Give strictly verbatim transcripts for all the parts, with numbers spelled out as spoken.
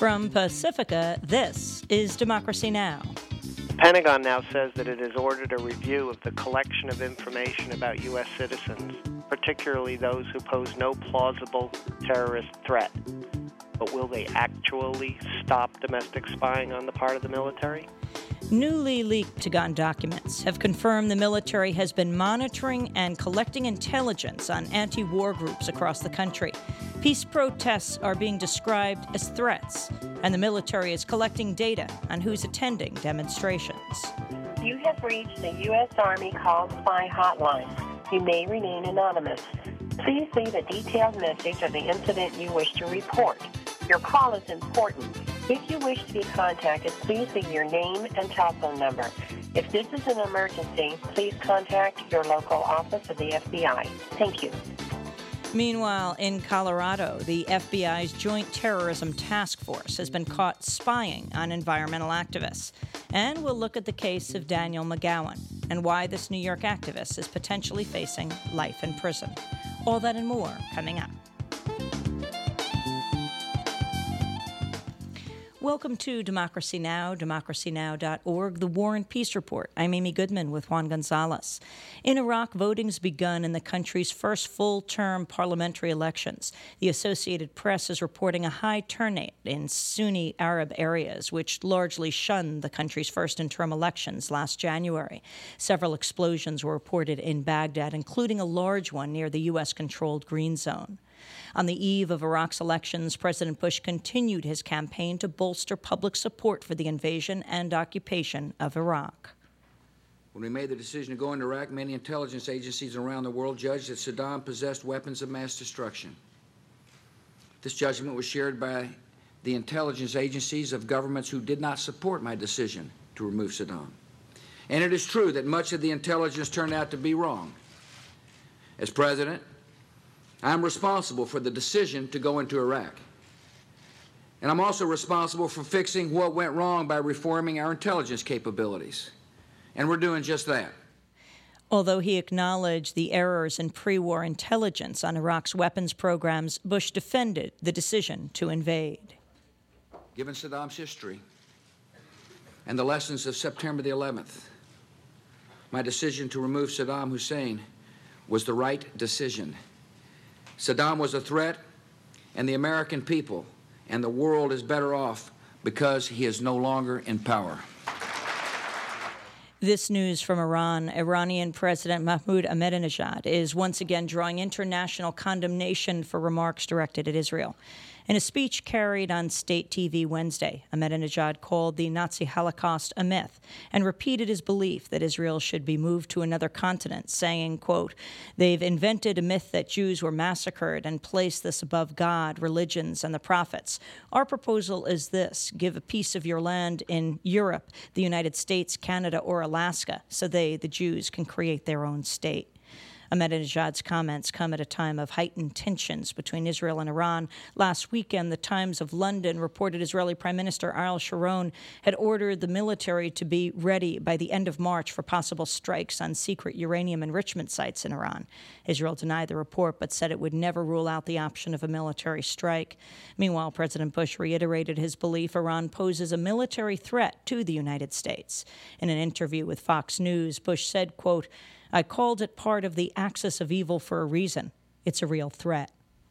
From Pacifica, this is Democracy Now! The Pentagon now says that it has ordered a review of the collection of information about U S citizens, particularly those who pose no plausible terrorist threat. But will they actually stop domestic spying on the part of the military? Newly leaked Pentagon documents have confirmed the military has been monitoring and collecting intelligence on anti-war groups across the country. Peace protests are being described as threats, and the military is collecting data on who's attending demonstrations. You have reached the U S Army Call Spy Hotline. You may remain anonymous. Please leave a detailed message of the incident you wish to report. Your call is important. If you wish to be contacted, please leave your name and telephone number. If this is an emergency, please contact your local office of the F B I. Thank you. Meanwhile, in Colorado, the F B I's Joint Terrorism Task Force has been caught spying on environmental activists. And we'll look at the case of Daniel McGowan and why this New York activist is potentially facing life in prison. All that and more coming up. Welcome to Democracy Now!, democracy now dot org, the War and Peace Report. I'm Amy Goodman with Juan Gonzalez. In Iraq, voting's begun in the country's first full-term parliamentary elections. The Associated Press is reporting a high turnout in Sunni Arab areas, which largely shunned the country's first interim elections last January. Several explosions were reported in Baghdad, including a large one near the U S-controlled Green Zone. On the eve of Iraq's elections, President Bush continued his campaign to bolster public support for the invasion and occupation of Iraq. When we made the decision to go into Iraq, many intelligence agencies around the world judged that Saddam possessed weapons of mass destruction. This judgment was shared by the intelligence agencies of governments who did not support my decision to remove Saddam. And it is true that much of the intelligence turned out to be wrong. As president, I'm responsible for the decision to go into Iraq. And I'm also responsible for fixing what went wrong by reforming our intelligence capabilities. And we're doing just that. Although he acknowledged the errors in pre-war intelligence on Iraq's weapons programs, Bush defended the decision to invade. Given Saddam's history and the lessons of September the eleventh, my decision to remove Saddam Hussein was the right decision. Saddam was a threat, and the American people and the world is better off because he is no longer in power. This news from Iran. Iranian President Mahmoud Ahmadinejad is once again drawing international condemnation for remarks directed at Israel. In a speech carried on state T V Wednesday, Ahmadinejad called the Nazi Holocaust a myth and repeated his belief that Israel should be moved to another continent, saying, quote, "They've invented a myth that Jews were massacred and placed this above God, religions, and the prophets. Our proposal is this: give a piece of your land in Europe, the United States, Canada, or Alaska, so they, the Jews, can create their own state." Ahmadinejad's comments come at a time of heightened tensions between Israel and Iran. Last weekend, the Times of London reported Israeli Prime Minister Ariel Sharon had ordered the military to be ready by the end of March for possible strikes on secret uranium enrichment sites in Iran. Israel denied the report but said it would never rule out the option of a military strike. Meanwhile, President Bush reiterated his belief Iran poses a military threat to the United States. In an interview with Fox News, Bush said, quote, "I called it part of the axis of evil for a reason. It's a real threat."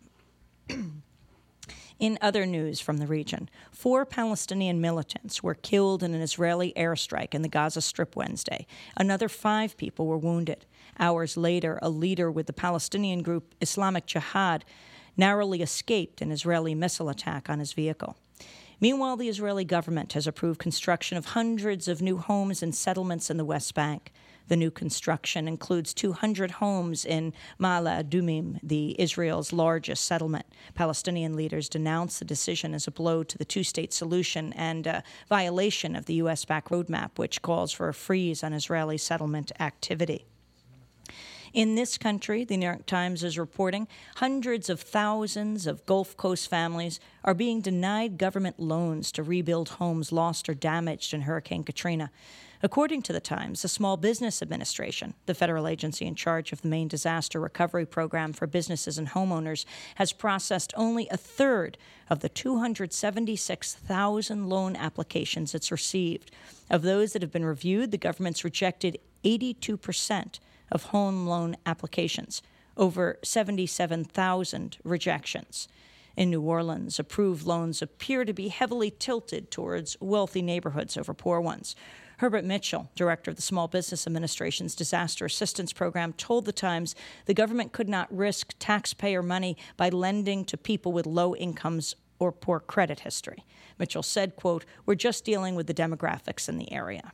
In other news from the region, four Palestinian militants were killed in an Israeli airstrike in the Gaza Strip Wednesday. Another five people were wounded. Hours later, a leader with the Palestinian group Islamic Jihad narrowly escaped an Israeli missile attack on his vehicle. Meanwhile, the Israeli government has approved construction of hundreds of new homes and settlements in the West Bank. The new construction includes two hundred homes in Ma'ale Adumim, the Israel's largest settlement. Palestinian leaders denounced the decision as a blow to the two-state solution and a violation of the U S-backed roadmap, which calls for a freeze on Israeli settlement activity. In this country, the New York Times is reporting, hundreds of thousands of Gulf Coast families are being denied government loans to rebuild homes lost or damaged in Hurricane Katrina. According to the Times, the Small Business Administration, the federal agency in charge of the main disaster recovery program for businesses and homeowners, has processed only a third of the two hundred seventy-six thousand loan applications it's received. Of those that have been reviewed, the government's rejected eighty-two percent of home loan applications, over seventy-seven thousand rejections. In New Orleans, approved loans appear to be heavily tilted towards wealthy neighborhoods over poor ones. Herbert Mitchell, director of the Small Business Administration's Disaster Assistance Program, told The Times the government could not risk taxpayer money by lending to people with low incomes or poor credit history. Mitchell said, quote, "We're just dealing with the demographics in the area."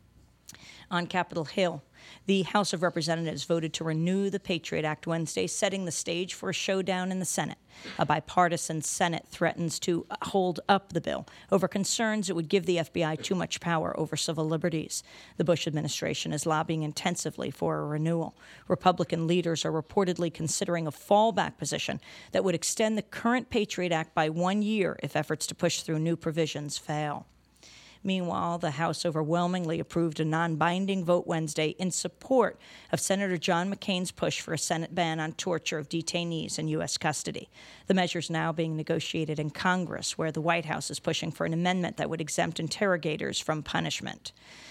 On Capitol Hill, the House of Representatives voted to renew the Patriot Act Wednesday, setting the stage for a showdown in the Senate. A bipartisan Senate threatens to hold up the bill over concerns it would give the F B I too much power over civil liberties. The Bush administration is lobbying intensively for a renewal. Republican leaders are reportedly considering a fallback position that would extend the current Patriot Act by one year if efforts to push through new provisions fail. Meanwhile, the House overwhelmingly approved a non-binding vote Wednesday in support of Senator John McCain's push for a Senate ban on torture of detainees in U S custody. The measure is now being negotiated in Congress, where the White House is pushing for an amendment that would exempt interrogators from punishment.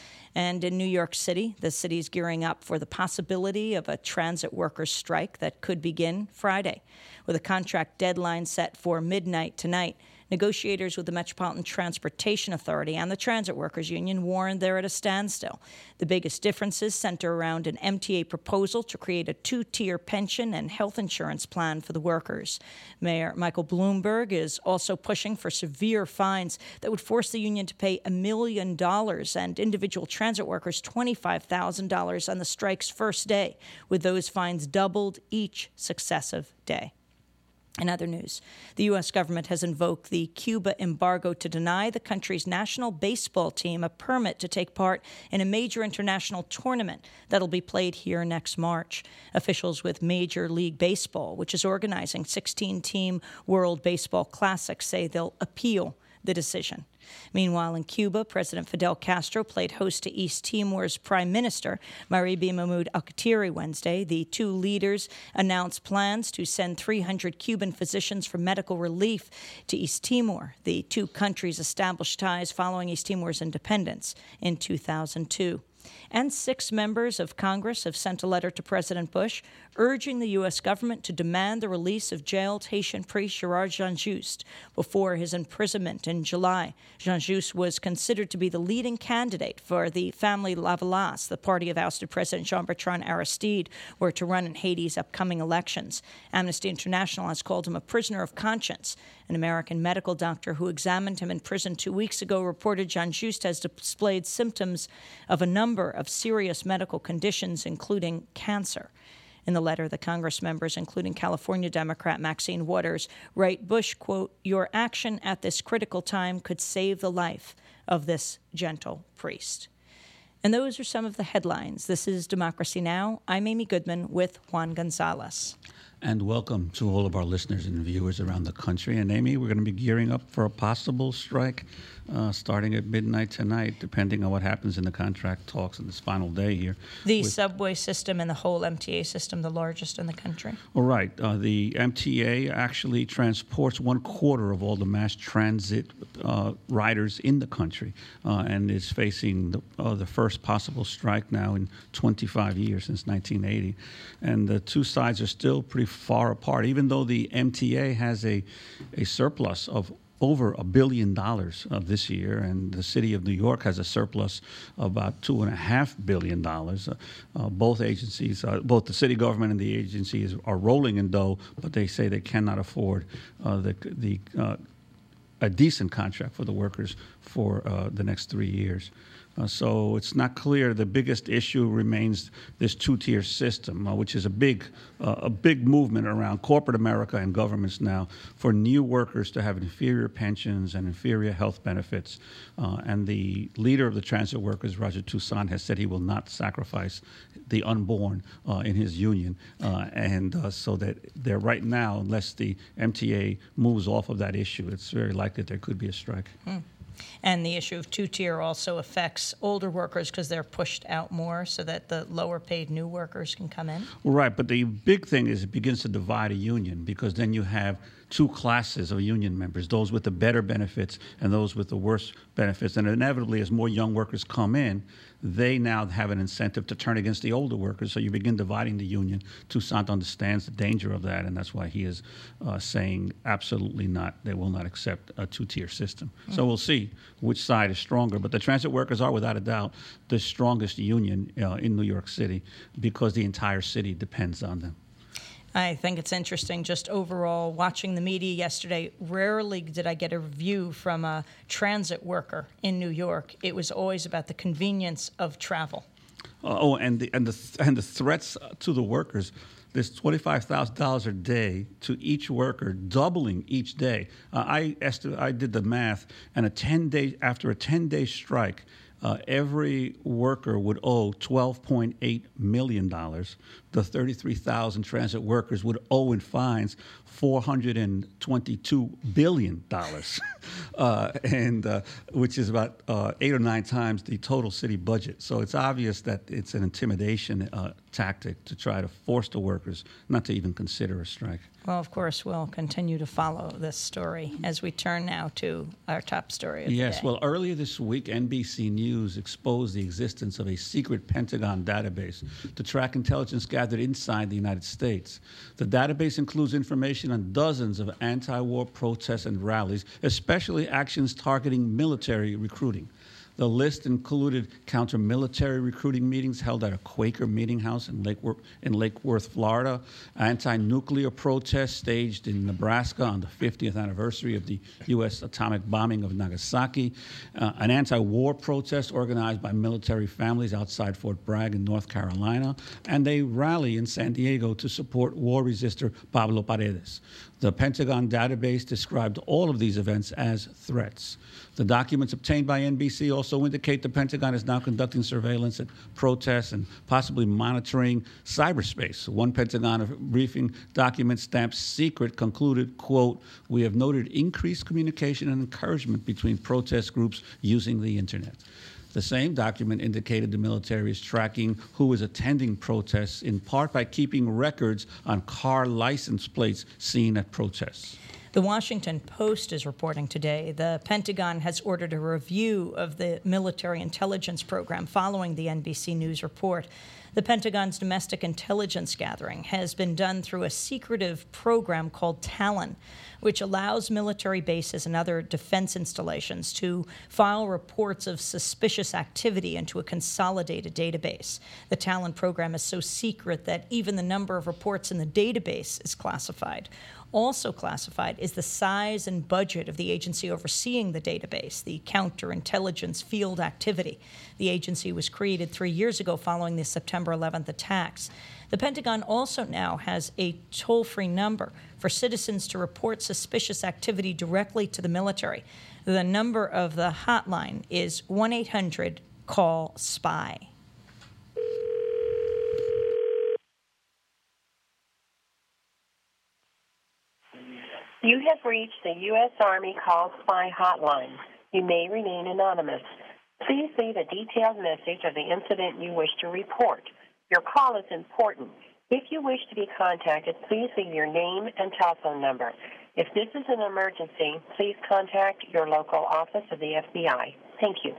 And in New York City, the city is gearing up for the possibility of a transit workers' strike that could begin Friday. With a contract deadline set for midnight tonight, negotiators with the Metropolitan Transportation Authority and the Transit Workers Union warned they're at a standstill. The biggest differences center around an M T A proposal to create a two-tier pension and health insurance plan for the workers. Mayor Michael Bloomberg is also pushing for severe fines that would force the union to pay a million dollars and individual transit workers twenty-five thousand dollars on the strike's first day, with those fines doubled each successive day. In other news, the U S government has invoked the Cuba embargo to deny the country's national baseball team a permit to take part in a major international tournament that'll be played here next March. Officials with Major League Baseball, which is organizing sixteen-team World Baseball Classic, say they'll appeal the decision. Meanwhile, in Cuba, President Fidel Castro played host to East Timor's Prime Minister, Maribi Mahmoud Alkatiri, Wednesday. The two leaders announced plans to send three hundred Cuban physicians for medical relief to East Timor. The two countries established ties following East Timor's independence in two thousand two. And six members of Congress have sent a letter to President Bush urging the U S government to demand the release of jailed Haitian priest Gerard Jean-Just before his imprisonment in July. Jean-Just was considered to be the leading candidate for the Family Lavalas, the party of ousted President Jean-Bertrand Aristide, were to run in Haiti's upcoming elections. Amnesty International has called him a prisoner of conscience. An American medical doctor who examined him in prison two weeks ago reported Jean-Just has displayed symptoms of a number of serious medical conditions, including cancer. In the letter, the Congress members, including California Democrat Maxine Waters, write Bush, quote, "Your action at this critical time could save the life of this gentle priest." And those are some of the headlines. This is Democracy Now! I'm Amy Goodman with Juan Gonzalez. And welcome to all of our listeners and viewers around the country. And Amy, we're going to be gearing up for a possible strike uh, starting at midnight tonight, depending on what happens in the contract talks on this final day here. The with, subway system and the whole M T A system, the largest in the country? All right. Uh, the M T A actually transports one quarter of all the mass transit uh, riders in the country uh, and is facing the, uh, the first possible strike now in twenty-five years, since nineteen eighty. And the two sides are still pretty far apart, even though the M T A has a, a surplus of over a billion dollars uh, this year, and the city of New York has a surplus of about two and a half billion dollars. Uh, uh, both agencies, uh, both the city government and the agencies, are rolling in dough, but they say they cannot afford uh, the the uh, a decent contract for the workers for uh, the next three years. Uh, so it's not clear. The biggest issue remains this two-tier system, uh, which is a big, uh, a big movement around corporate America and governments now for new workers to have inferior pensions and inferior health benefits. Uh, and the leader of the transit workers, Roger Toussaint, has said he will not sacrifice the unborn uh, in his union. Uh, and uh, so that they're right now, unless the M T A moves off of that issue, it's very likely that there could be a strike. Hmm. And the issue of two-tier also affects older workers because they're pushed out more so that the lower-paid new workers can come in? Right, but the big thing is it begins to divide a union because then you have two classes of union members, those with the better benefits and those with the worse benefits. And inevitably, as more young workers come in, they now have an incentive to turn against the older workers. So you begin dividing the union. Toussaint understands the danger of that, and that's why he is uh, saying absolutely not. They will not accept a two-tier system. Mm. So we'll see which side is stronger. But the transit workers are, without a doubt, the strongest union uh, in New York City because the entire city depends on them. I think it's interesting just overall watching the media yesterday. Rarely did I get a review from a transit worker in New York. It was always about the convenience of travel. Uh, oh, and the, and, the, and the threats to the workers. There's twenty-five thousand dollars a day to each worker, doubling each day. Uh, I, esti- I did the math, and a ten-day after a ten-day strike, Uh, every worker would owe twelve point eight million dollars. The thirty-three thousand transit workers would owe in fines four hundred twenty-two billion dollars, uh, and uh, which is about uh, eight or nine times the total city budget. So it's obvious that it's an intimidation uh, tactic to try to force the workers not to even consider a strike. Well, of course, we'll continue to follow this story as we turn now to our top story of the Yes, day. well, earlier this week, N B C News exposed the existence of a secret Pentagon database to track intelligence gathered inside the United States. The database includes information on dozens of anti-war protests and rallies, especially actions targeting military recruiting. The list included counter-military recruiting meetings held at a Quaker meeting house in Lake, Worth, in Lake Worth, Florida, anti-nuclear protests staged in Nebraska on the fiftieth anniversary of the U S atomic bombing of Nagasaki, uh, an anti-war protest organized by military families outside Fort Bragg in North Carolina, and a rally in San Diego to support war resistor Pablo Paredes. The Pentagon database described all of these events as threats. The documents obtained by N B C also indicate the Pentagon is now conducting surveillance at protests and possibly monitoring cyberspace. One Pentagon briefing document stamped secret concluded, quote, "We have noted increased communication and encouragement between protest groups using the internet." The same document indicated the military is tracking who is attending protests, in part by keeping records on car license plates seen at protests. The Washington Post is reporting today the Pentagon has ordered a review of the military intelligence program following the N B C News report. The Pentagon's domestic intelligence gathering has been done through a secretive program called Talon, which allows military bases and other defense installations to file reports of suspicious activity into a consolidated database. The Talon program is so secret that even the number of reports in the database is classified. Also classified is the size and budget of the agency overseeing the database, the Counterintelligence Field Activity. The agency was created three years ago following the September eleventh attacks. The Pentagon also now has a toll-free number for citizens to report suspicious activity directly to the military. The number of the hotline is one eight hundred call spy. You have reached the U S Army Call Spy Hotline. You may remain anonymous. Please leave a detailed message of the incident you wish to report. Your call is important. If you wish to be contacted, please leave your name and telephone number. If this is an emergency, please contact your local office of the F B I. Thank you.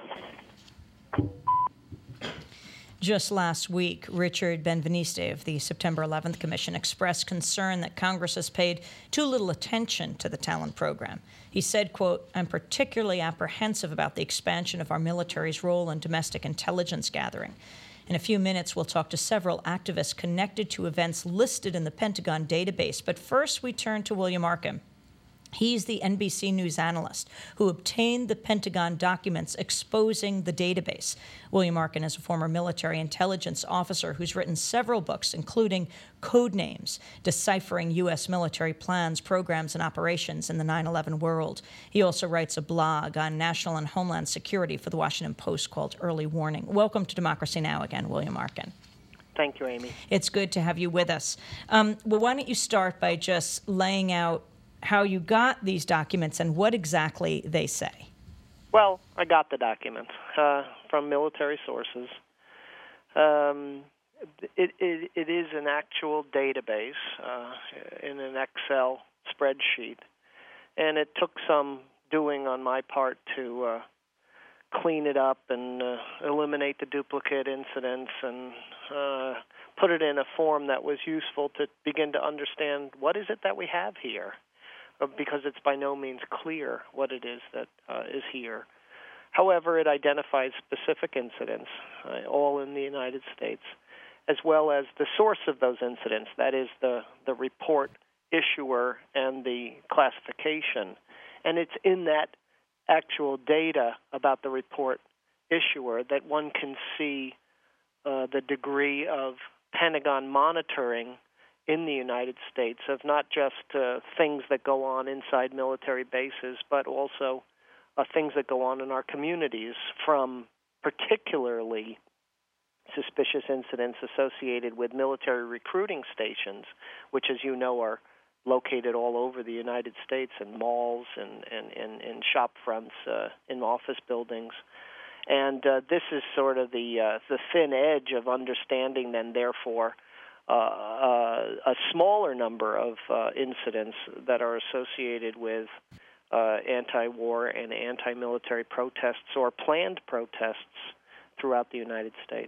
Just last week, Richard Benveniste of the September eleventh Commission expressed concern that Congress has paid too little attention to the Talon program. He said, quote, "I'm particularly apprehensive about the expansion of our military's role in domestic intelligence gathering." In a few minutes, we'll talk to several activists connected to events listed in the Pentagon database. But first, we turn to William Arkham. He's the N B C News analyst who obtained the Pentagon documents exposing the database. William Arkin is a former military intelligence officer who's written several books, including Codenames, Deciphering U S Military Plans, Programs, and Operations in the nine eleven World. He also writes a blog on national and homeland security for the Washington Post called Early Warning. Welcome to Democracy Now! Again, William Arkin. Thank you, Amy. It's good to have you with us. Um, well, why don't you start by just laying out how you got these documents and what exactly they say? Well, I got the documents uh, from military sources. Um, it, it, it is an actual database uh, in an Excel spreadsheet, and it took some doing on my part to uh, clean it up and uh, eliminate the duplicate incidents and uh, put it in a form that was useful to begin to understand what is it that we have here, because it's by no means clear what it is that uh, is here. However, it identifies specific incidents, uh, all in the United States, as well as the source of those incidents, that is the, the report issuer and the classification. And it's in that actual data about the report issuer that one can see uh, the degree of Pentagon monitoring in the United States of not just uh, things that go on inside military bases, but also uh, things that go on in our communities, from particularly suspicious incidents associated with military recruiting stations, which, as you know, are located all over the United States in malls and, and, and, and shop fronts, uh, in office buildings. And uh, this is sort of the, uh, the thin edge of understanding, and therefore, Uh, uh, a smaller number of uh, incidents that are associated with uh, anti-war and anti-military protests or planned protests throughout the United States.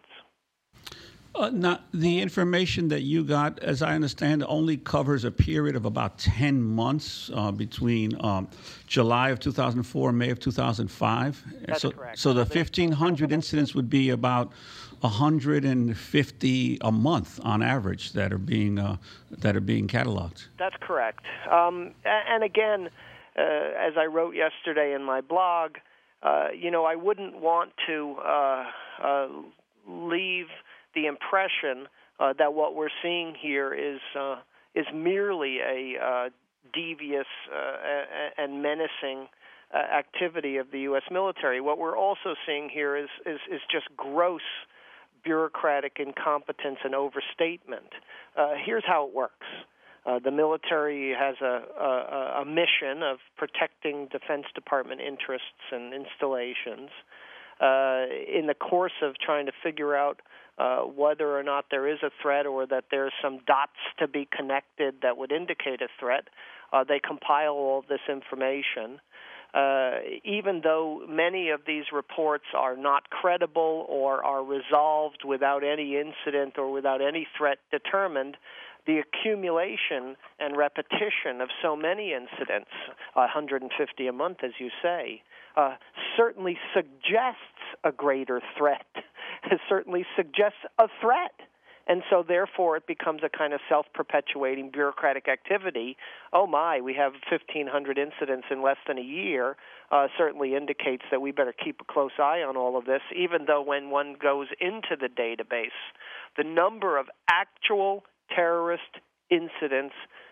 Uh, now, the information that you got, as I understand, only covers a period of about ten months uh, between um, July of two thousand four and May of two thousand five. That's so, correct. So the fifteen hundred incidents would be about one hundred fifty a month on average that are being uh, that are being cataloged. That's correct. Um, and again, uh, as I wrote yesterday in my blog, uh, you know, I wouldn't want to uh, uh, leave the impression uh, that what we're seeing here is uh, is merely a uh, devious uh, and menacing uh, activity of the U S military. What we're also seeing here is is, is just gross bureaucratic incompetence and overstatement. Uh, here's how it works. Uh, the military has a, a, a mission of protecting Defense Department interests and installations. Uh, in the course of trying to figure out uh, whether or not there is a threat or that there's some dots to be connected that would indicate a threat, uh, they compile all this information. Uh, even though many of these reports are not credible or are resolved without any incident or without any threat determined, the accumulation and repetition of so many incidents, one hundred fifty a month, as you say, uh, certainly suggests a greater threat. It certainly suggests a threat. And so, therefore, it becomes a kind of self-perpetuating bureaucratic activity. Oh, my, we have fifteen hundred incidents in less than a year. Uh, certainly indicates that we better keep a close eye on all of this, even though when one goes into the database, the number of actual terrorist incidents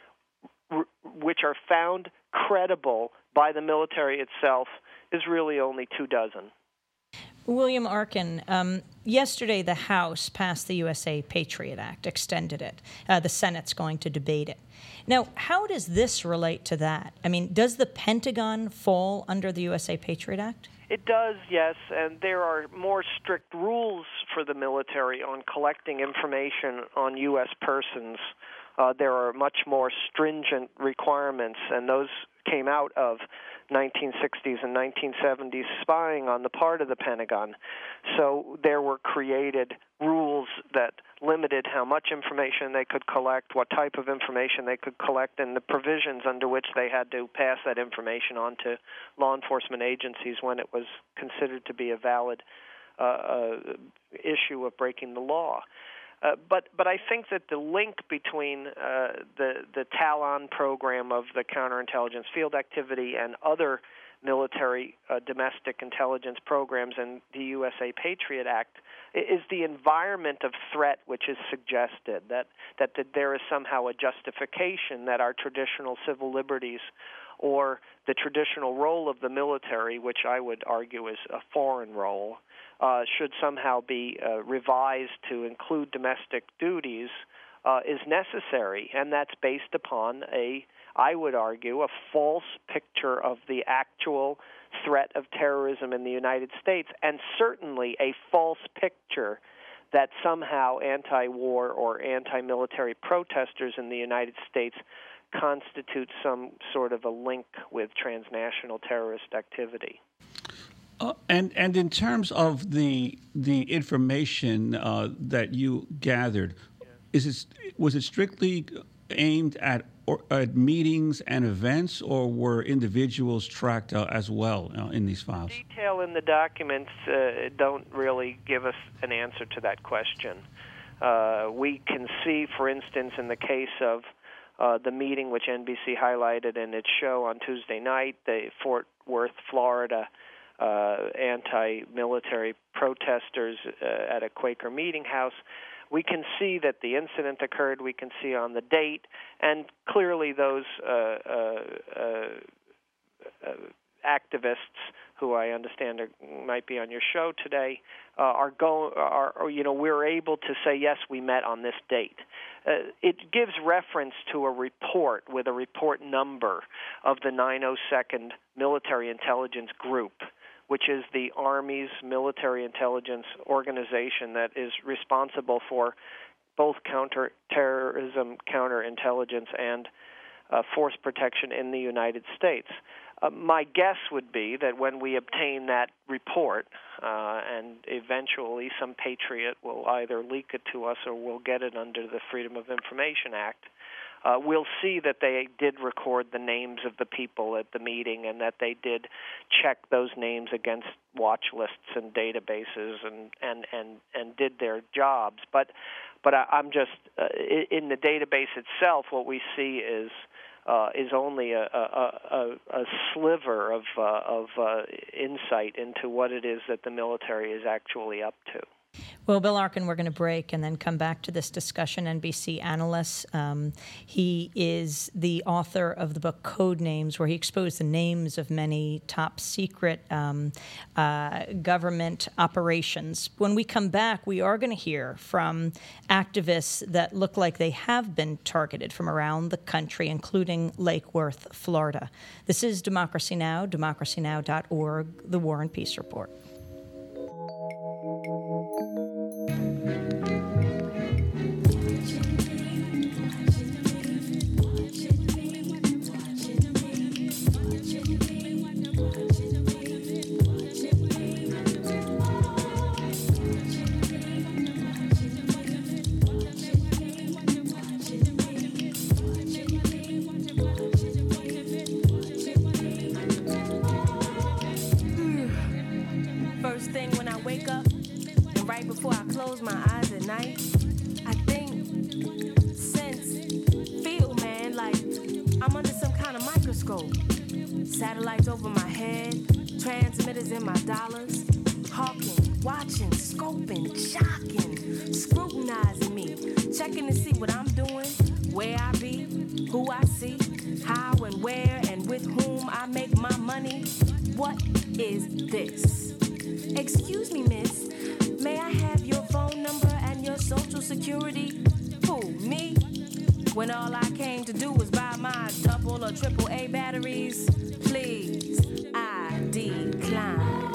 r- which are found credible by the military itself is really only two dozen. William Arkin, um, yesterday the House passed the U S A Patriot Act, extended it. Uh, the Senate's going to debate it. Now, how does this relate to that? I mean, does the Pentagon fall under the U S A Patriot Act? It does, yes, and there are more strict rules for the military on collecting information on U S persons. Uh, there are much more stringent requirements, and those came out of nineteen sixties and nineteen seventies spying on the part of the Pentagon. So there were created rules that limited how much information they could collect, what type of information they could collect, and the provisions under which they had to pass that information on to law enforcement agencies when it was considered to be a valid uh, uh, issue of breaking the law. Uh, but but I think that the link between uh, the the Talon program of the counterintelligence field activity and other military uh, domestic intelligence programs and the U S A Patriot Act is the environment of threat which is suggested, that, that, that there is somehow a justification that our traditional civil liberties or the traditional role of the military, which I would argue is a foreign role, uh, should somehow be uh, revised to include domestic duties uh, is necessary, and that's based upon a, I would argue, a false picture of the actual threat of terrorism in the United States, and certainly a false picture that somehow anti-war or anti-military protesters in the United States constitute some sort of a link with transnational terrorist activity. Uh, and and in terms of the the information uh, that you gathered, yeah. is it was it strictly aimed at or, at meetings and events, or were individuals tracked uh, as well uh, in these files? Detail in the documents uh, don't really give us an answer to that question. Uh, we can see, for instance, in the case of uh, the meeting which N B C highlighted in its show on Tuesday night, the Fort Worth, Florida, uh, anti-military protesters uh, at a Quaker meeting house. We can see that the incident occurred. We can see on the date, and clearly those uh, uh, uh, activists, who I understand are, might be on your show today, uh, are going. Are, are you know we're able to say yes, we met on this date. Uh, it gives reference to a report with a report number of the nine oh second Military Intelligence Group, which is the Army's military intelligence organization that is responsible for both counterterrorism, counterintelligence, and uh, force protection in the United States. Uh, my guess would be that when we obtain that report, uh, and eventually some patriot will either leak it to us or we'll get it under the Freedom of Information Act, Uh, we'll see that they did record the names of the people at the meeting and that they did check those names against watch lists and databases and, and, and, and did their jobs. But but I, I'm just, uh, in the database itself, what we see is uh, is only a, a, a, a sliver of, uh, of uh, insight into what it is that the military is actually up to. Well, Bill Arkin, we're going to break and then come back to this discussion. N B C analyst. Um, he is the author of the book Code Names, where he exposed the names of many top secret um, uh, government operations. When we come back, we are going to hear from activists that look like they have been targeted from around the country, including Lake Worth, Florida. This is Democracy Now!, democracy now dot org, The War and Peace Report. Satellites over my head, transmitters in my dollars, hawking, watching, scoping, shocking, scrutinizing me, checking to see what I'm doing, where I be, who I see, how and where and with whom I make my money. What is this? Excuse me, miss, may I have your phone number and your social security? Who, me? When all I came to do was buy my double or triple A batteries? Please, I decline.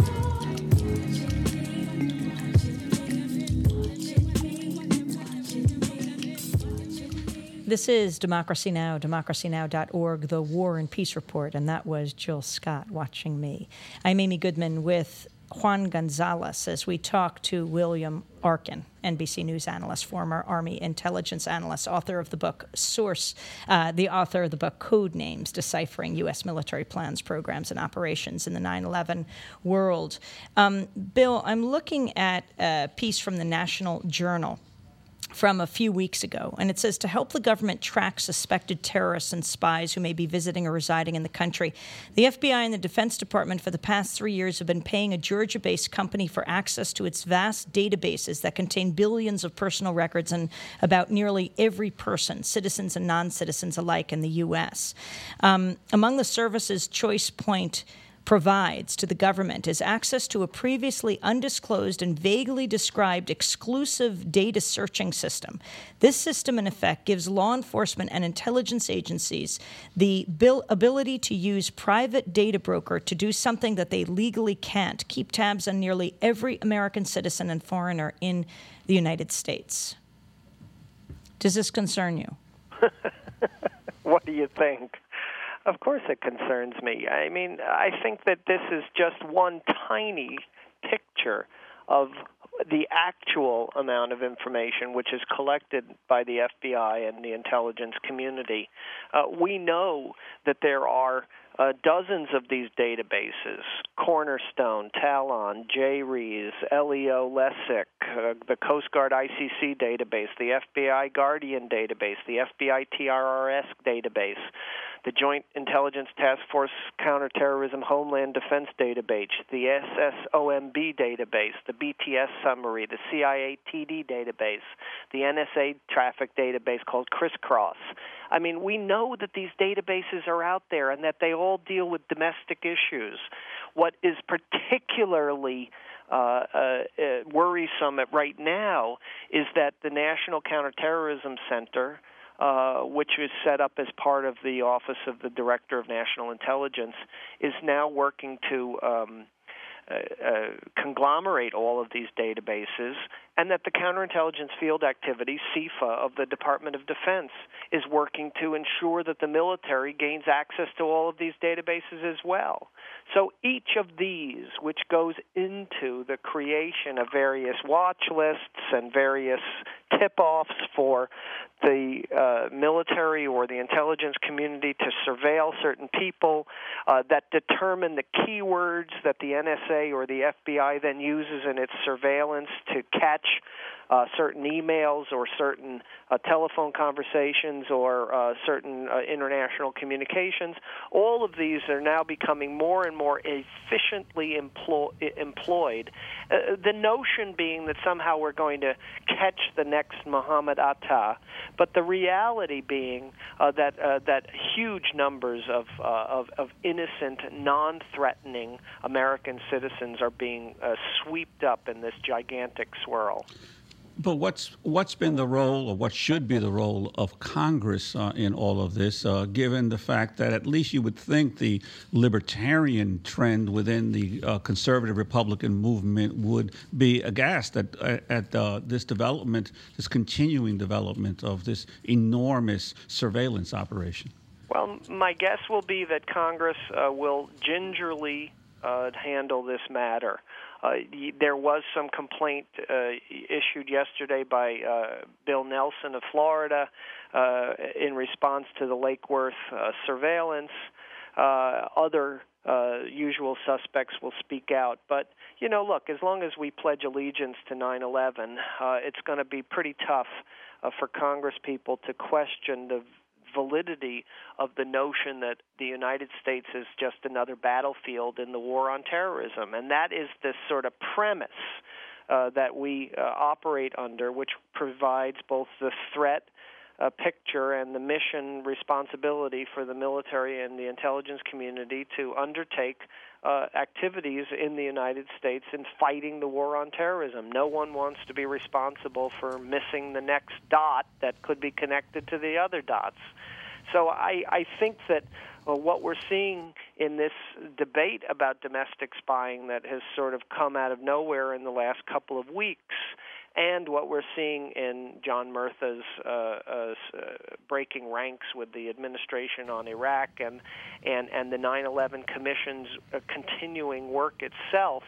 This is Democracy Now!, democracy now dot org, The War and Peace Report, and that was Jill Scott watching me. I'm Amy Goodman with Juan Gonzalez as we talk to William Arkin, N B C News analyst, former Army intelligence analyst, author of the book Source, uh, the author of the book Code Names, Deciphering U S Military Plans, Programs, and Operations in the nine eleven World. Um, Bill, I'm looking at a piece from the National Journal from a few weeks ago, and it says to help the government track suspected terrorists and spies who may be visiting or residing in the country, the F B I and the Defense Department for the past three years have been paying a Georgia-based company for access to its vast databases that contain billions of personal records and about nearly every person, citizens and non-citizens alike, in the U S. Um, among the services Choice Point provides to the government is access to a previously undisclosed and vaguely described exclusive data searching system. This system, in effect, gives law enforcement and intelligence agencies the bil- ability to use private data broker to do something that they legally can't: keep tabs on nearly every American citizen and foreigner in the United States. Does this concern you? What do you think? Of course it concerns me. I mean, I think that this is just one tiny picture of the actual amount of information which is collected by the F B I and the intelligence community. Uh, we know that there are uh, dozens of these databases: Cornerstone, Talon, J R E S, L E O, LESIC, uh, the Coast Guard I C C database, the F B I Guardian database, the F B I T R R S database, the Joint Intelligence Task Force Counterterrorism Homeland Defense database, the S S O M B database, the B T S summary, the C I A T D database, the N S A traffic database called Crisscross. I mean, we know that these databases are out there and that they all deal with domestic issues. What is particularly Uh, uh, uh, worrisome at right now is that the National Counterterrorism Center, uh, which was set up as part of the Office of the Director of National Intelligence, is now working to um, uh, uh, conglomerate all of these databases, and that the Counterintelligence Field Activity, C I F A, of the Department of Defense is working to ensure that the military gains access to all of these databases as well. So each of these, which goes into the creation of various watch lists and various tip-offs for the uh, military or the intelligence community to surveil certain people, uh, that determine the keywords that the N S A or the F B I then uses in its surveillance to catch uh, certain emails or certain uh, telephone conversations or uh, certain uh, international communications. All of these are now becoming more and more efficiently employ- employed. Uh, the notion being that somehow we're going to catch the next Muhammad Atta, but the reality being uh, that uh, that huge numbers of, uh, of of innocent, non-threatening American citizens are being uh, swept up in this gigantic swirl. But what's what's been the role, or what should be the role of Congress uh, in all of this, uh, given the fact that at least you would think the libertarian trend within the uh, conservative Republican movement would be aghast at, at uh, this development, this continuing development of this enormous surveillance operation? Well, my guess will be that Congress uh, will gingerly uh, handle this matter. Uh, there was some complaint uh, issued yesterday by uh, Bill Nelson of Florida uh, in response to the Lake Worth uh, surveillance. Uh, other uh, usual suspects will speak out. But, you know, look, as long as we pledge allegiance to nine eleven, uh, it's going to be pretty tough uh, for Congress people to question the validity of the notion that the United States is just another battlefield in the war on terrorism. And that is this sort of premise uh, that we uh, operate under, which provides both the threat uh, picture and the mission responsibility for the military and the intelligence community to undertake uh, activities in the United States in fighting the war on terrorism. No one wants to be responsible for missing the next dot that could be connected to the other dots. So I, I think that uh, what we're seeing in this debate about domestic spying that has sort of come out of nowhere in the last couple of weeks, and what we're seeing in John Murtha's uh, uh, breaking ranks with the administration on Iraq and and, and the nine eleven Commission's uh, continuing work itself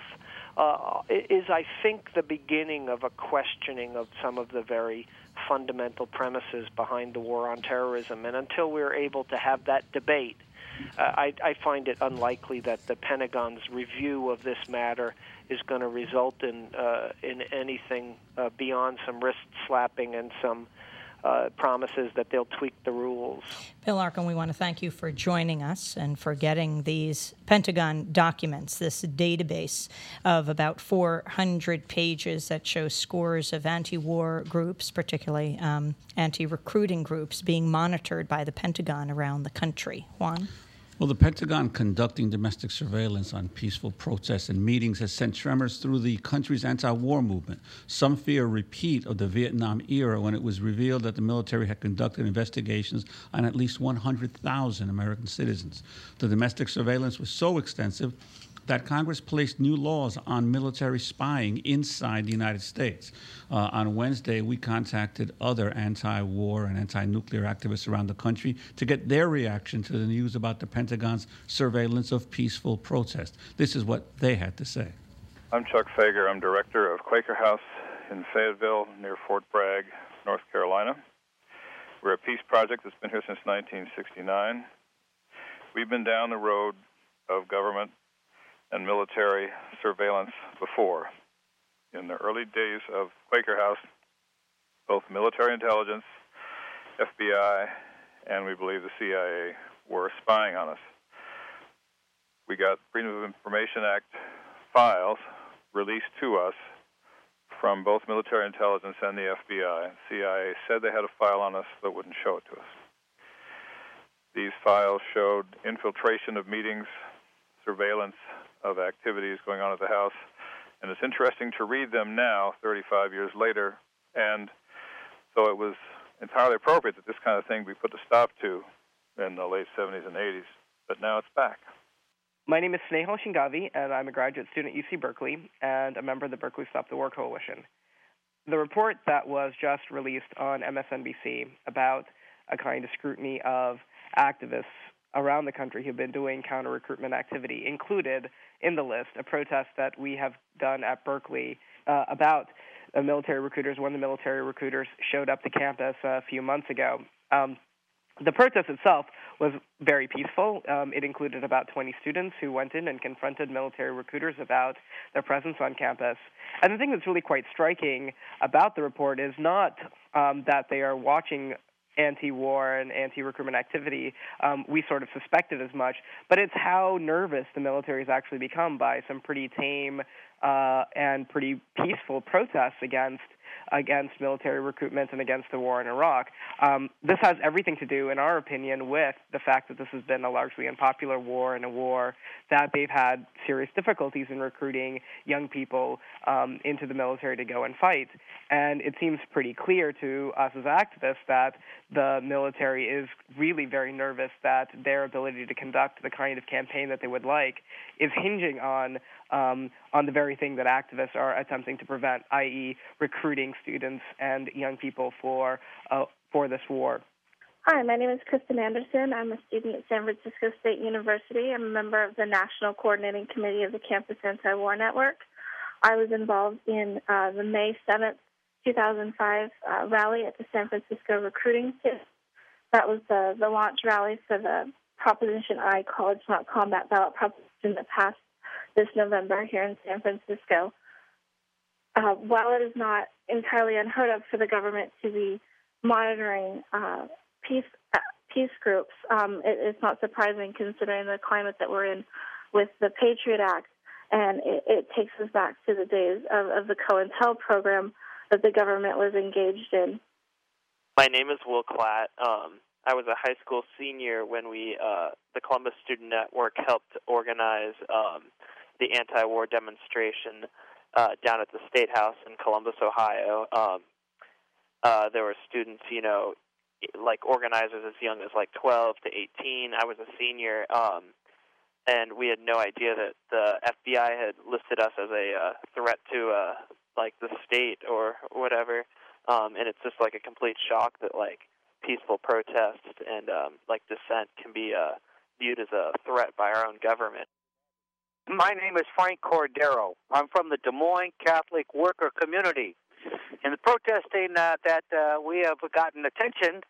uh, is, I think, the beginning of a questioning of some of the very fundamental premises behind the war on terrorism. And until we're able to have that debate uh, I, I find it unlikely that the Pentagon's review of this matter is going to result in uh, in anything uh, beyond some wrist slapping and some uh, promises that they'll tweak the rules. Bill Arkin, we want to thank you for joining us and for getting these Pentagon documents, this database of about four hundred pages that shows scores of anti-war groups, particularly um, anti-recruiting groups, being monitored by the Pentagon around the country. Juan? Well, the Pentagon conducting domestic surveillance on peaceful protests and meetings has sent tremors through the country's anti-war movement. Some fear a repeat of the Vietnam era when it was revealed that the military had conducted investigations on at least one hundred thousand American citizens. The domestic surveillance was so extensive that Congress placed new laws on military spying inside the United States. Uh, on Wednesday, we contacted other anti-war and anti-nuclear activists around the country to get their reaction to the news about the Pentagon's surveillance of peaceful protest. This is what they had to say. I'm Chuck Fager. I'm director of Quaker House in Fayetteville near Fort Bragg, North Carolina. We're a peace project that's been here since nineteen sixty-nine. We've been down the road of government and military surveillance before. In the early days of Quaker House, both military intelligence, F B I, and we believe the C I A were spying on us. We got Freedom of Information Act files released to us from both military intelligence and the F B I. C I A said they had a file on us but wouldn't show it to us. These files showed infiltration of meetings, surveillance of activities going on at the House, and it's interesting to read them now, thirty-five years later, and so it was entirely appropriate that this kind of thing be put a stop to in the late seventies and eighties, but now it's back. My name is Snehal Shingavi, and I'm a graduate student at U C Berkeley and a member of the Berkeley Stop the War Coalition. The report that was just released on M S N B C about a kind of scrutiny of activists around the country who've been doing counter-recruitment activity included in the list a protest that we have done at Berkeley uh, about uh, military recruiters when the military recruiters showed up to campus a few months ago. Um, the protest itself was very peaceful. Um, it included about twenty students who went in and confronted military recruiters about their presence on campus. And the thing that's really quite striking about the report is not um, that they are watching anti-war and anti-recruitment activity. Um, we sort of suspected as much, but it's how nervous the military has actually become by some pretty tame uh, and pretty peaceful protests against against military recruitment and against the war in Iraq. Um, this has everything to do, in our opinion, with the fact that this has been a largely unpopular war and a war that they've had serious difficulties in recruiting young people um, into the military to go and fight. And it seems pretty clear to us as activists that the military is really very nervous that their ability to conduct the kind of campaign that they would like is hinging on um, on the very thing that activists are attempting to prevent, that is recruiting students and young people for uh, for this war. Hi, my name is Kristen Anderson. I'm a student at San Francisco State University. I'm a member of the National Coordinating Committee of the Campus Anti-War Network. I was involved in uh, the May seventh, two thousand five uh, rally at the San Francisco Recruiting Center. That was the, the launch rally for the Proposition I College Not Combat ballot proposition that passed this November here in San Francisco. Uh, while it is not entirely unheard of for the government to be monitoring uh, peace uh, peace groups, um, it, it's not surprising considering the climate that we're in with the Patriot Act, and it, it takes us back to the days of, of the COINTEL program that the government was engaged in. My name is Will Klatt. Um, I was a high school senior when we, uh, the Columbus Student Network, helped organize um, the anti-war demonstration uh, down at the State House in Columbus, Ohio. Um, uh, there were students, you know, like organizers as young as like twelve to eighteen. I was a senior, um, and we had no idea that the F B I had listed us as a uh, threat to uh, like the state or whatever. Um, and it's just like a complete shock that like peaceful protest and um, like dissent can be uh, viewed as a threat by our own government. My name is Frank Cordero. I'm from the Des Moines Catholic worker community. In the protesting uh, that uh, we have gotten attention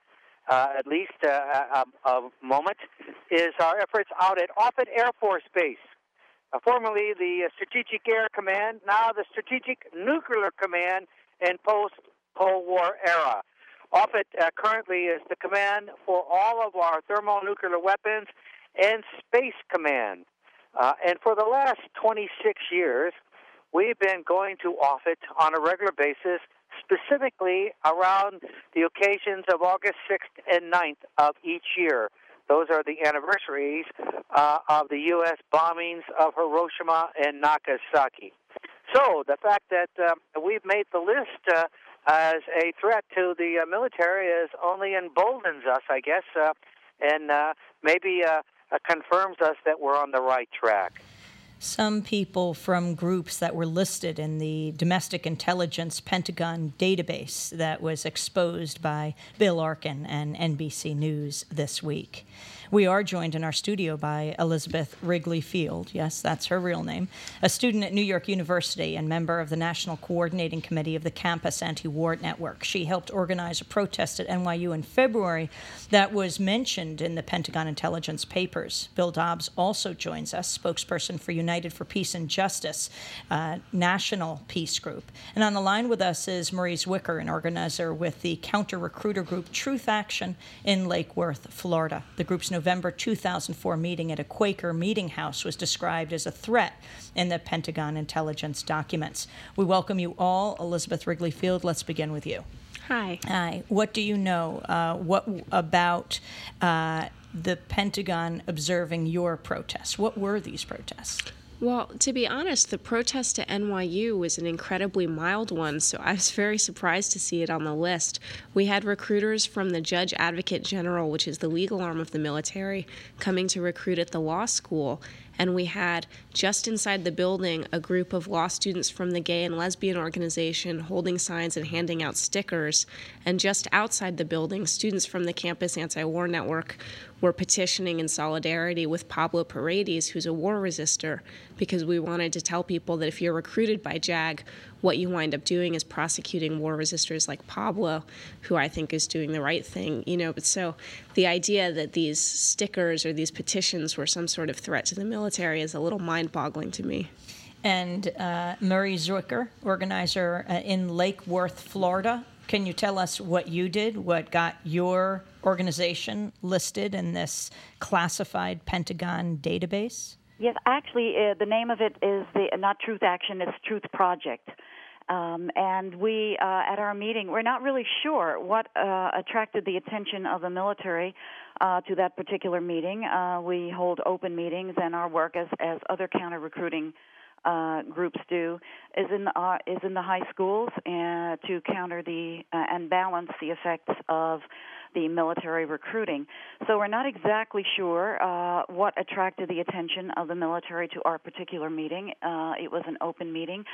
uh, at least uh, a, a moment, is our efforts out at Offutt Air Force Base, uh, formerly the Strategic Air Command, now the Strategic Nuclear Command in post-Cold War era. Offutt uh, currently is the command for all of our thermonuclear weapons and Space Command. Uh, and for the last twenty-six years, we've been going to Offutt on a regular basis, specifically around the occasions of August sixth and ninth of each year. Those are the anniversaries uh, of the U S bombings of Hiroshima and Nagasaki. So the fact that uh, we've made the list uh, as a threat to the uh, military is only emboldens us, I guess, uh, and uh, maybe uh, uh, confirms us that we're on the right track. Some people from groups that were listed in the Domestic Intelligence Pentagon database that was exposed by Bill Arkin and N B C News this week. We are joined in our studio by Elizabeth Wrigley Field. Yes, that's her real name. A student at New York University and member of the National Coordinating Committee of the Campus Anti-War Network. She helped organize a protest at N Y U in February that was mentioned in the Pentagon intelligence papers. Bill Dobbs also joins us, spokesperson for United for Peace and Justice, uh, national peace group. And on the line with us is Marie Zwicker, an organizer with the counter-recruiter group Truth Action in Lake Worth, Florida. The group's November two thousand four meeting at a Quaker meeting house was described as a threat in the Pentagon intelligence documents. We welcome you all. Elizabeth Wrigley Field, let's begin with you. Hi. Hi. What do you know uh, what about uh, the Pentagon observing your protests? What were these protests? Well, to be honest, the protest to N Y U was an incredibly mild one, so I was very surprised to see it on the list. We had recruiters from the Judge Advocate General, which is the legal arm of the military, coming to recruit at the law school. And we had, just inside the building, a group of law students from the gay and lesbian organization holding signs and handing out stickers. And just outside the building, students from the Campus Anti-War Network were petitioning in solidarity with Pablo Paredes, who's a war resistor, because we wanted to tell people that if you're recruited by JAG, what you wind up doing is prosecuting war resistors like Pablo, who I think is doing the right thing. You know, but so the idea that these stickers or these petitions were some sort of threat to the military is a little mind-boggling to me. And uh, Marie Zwicker, organizer uh, in Lake Worth, Florida. Can you tell us what you did, what got your organization listed in this classified Pentagon database? Yes, actually, uh, the name of it is the not Truth Action, it's Truth Project. Um, and we, uh, at our meeting, we're not really sure what uh, attracted the attention of the military uh, to that particular meeting. Uh, we hold open meetings, and our work as, as other counter-recruiting Uh, groups do is in the, uh, is in the high schools uh, to counter the uh, and balance the effects of the military recruiting. So we're not exactly sure uh, what attracted the attention of the military to our particular meeting. Uh, it was an open meeting.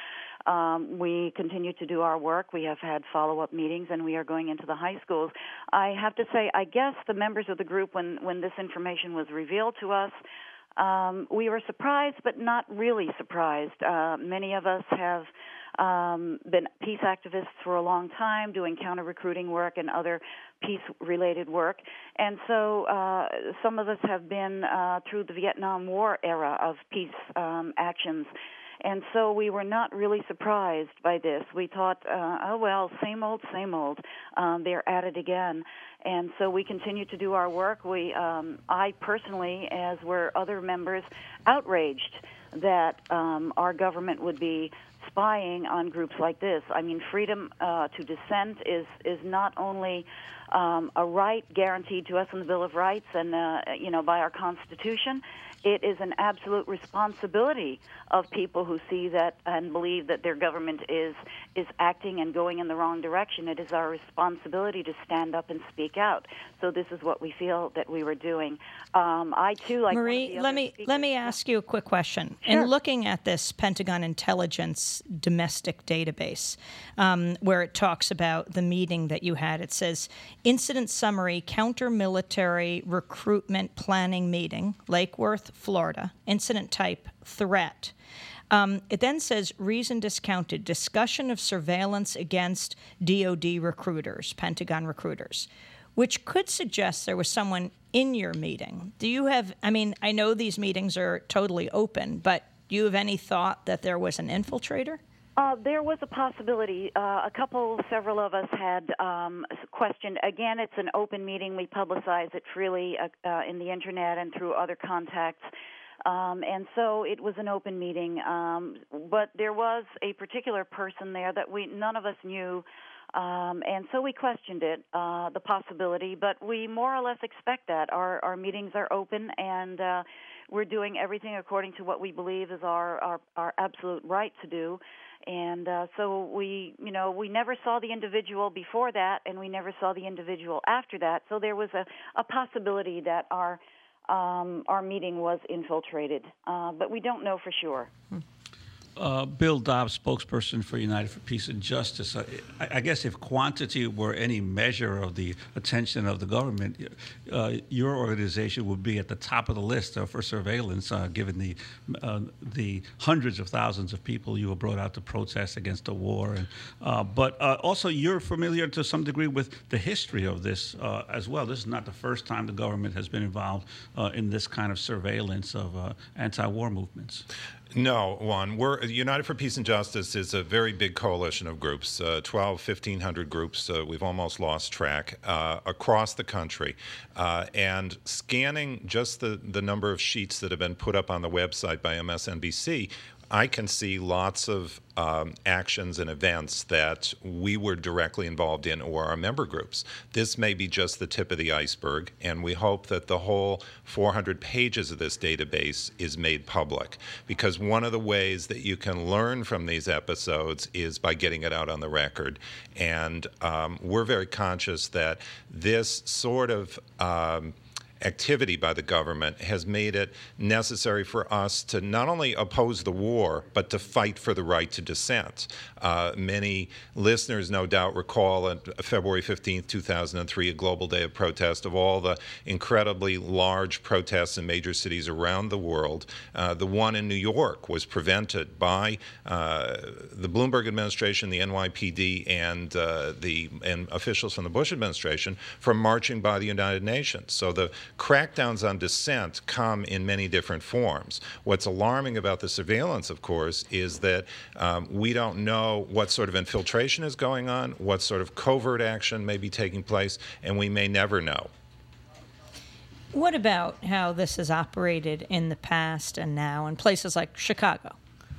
Um, we continue to do our work. We have had follow-up meetings, and we are going into the high schools. I have to say, I guess the members of the group, when, when this information was revealed to us, Um, we were surprised, but not really surprised. Uh, many of us have um, been peace activists for a long time, doing counter-recruiting work and other peace-related work. And so uh, some of us have been uh, through the Vietnam War era of peace um, actions. And so we were not really surprised by this. We thought, uh, oh, well, same old, same old. Um, they're at it again. And so we continue to do our work. We, um, I personally, as were other members, outraged that um, our government would be spying on groups like this. I mean, freedom uh, to dissent is, is not only um, a right guaranteed to us in the Bill of Rights and, uh, you know, by our Constitution. It is an absolute responsibility of people who see that and believe that their government is is acting and going in the wrong direction. It is our responsibility to stand up and speak out. So this is what we feel that we were doing. Um, I too, like Marie, let me speakers, let me ask you a quick question. Sure. In looking at this Pentagon intelligence domestic database, um, where it talks about the meeting that you had, it says incident summary, counter-military recruitment planning meeting, Lake Worth, Florida, incident type threat. Um, it then says reason discounted, discussion of surveillance against D O D recruiters, Pentagon recruiters. which could suggest there was someone in your meeting. Do you have, I mean, I know these meetings are totally open, but do you have any thought that there was an infiltrator? Uh, there was a possibility. Uh, a couple, several of us had um, questioned. Again, it's an open meeting. We publicize it freely uh, uh, in the Internet and through other contacts. Um, and so it was an open meeting. Um, but there was a particular person there that we none of us knew. Um, and so we questioned it, uh, the possibility. But we more or less expect that. Our, our meetings are open, and uh, we're doing everything according to what we believe is our, our, our absolute right to do. And uh, so we, you know, we never saw the individual before that, and we never saw the individual after that. So there was a, a possibility that our um, our meeting was infiltrated, uh, but we don't know for sure. Hmm. Uh, Bill Dobbs, spokesperson for United for Peace and Justice. I, I guess if quantity were any measure of the attention of the government, uh, your organization would be at the top of the list uh, for surveillance, uh, given the uh, the hundreds of thousands of people you have brought out to protest against the war. And, uh, but uh, also, you're familiar to some degree with the history of this uh, as well. This is not the first time the government has been involved uh, in this kind of surveillance of uh, anti-war movements. No, Juan. We're, United for Peace and Justice is a very big coalition of groups, uh, twelve, fifteen hundred groups. Uh, we've almost lost track uh, across the country. Uh, and scanning just the, the number of sheets that have been put up on the website by M S N B C, I can see lots of um, actions and events that we were directly involved in or our member groups. This may be just the tip of the iceberg, and we hope that the whole four hundred pages of this database is made public, because one of the ways that you can learn from these episodes is by getting it out on the record. And um, we're very conscious that this sort of um, activity by the government has made it necessary for us to not only oppose the war, but to fight for the right to dissent. Uh, many listeners no doubt recall on February fifteenth, two thousand three, a global day of protest, of all the incredibly large protests in major cities around the world. Uh, the one in New York was prevented by uh, the Bloomberg administration, the N Y P D, and uh, the and officials from the Bush administration from marching by the United Nations. So the crackdowns on dissent come in many different forms. What's alarming about the surveillance, of course, is that um, we don't know what sort of infiltration is going on, what sort of covert action may be taking place, and we may never know. What about how this has operated in the past and now in places like Chicago?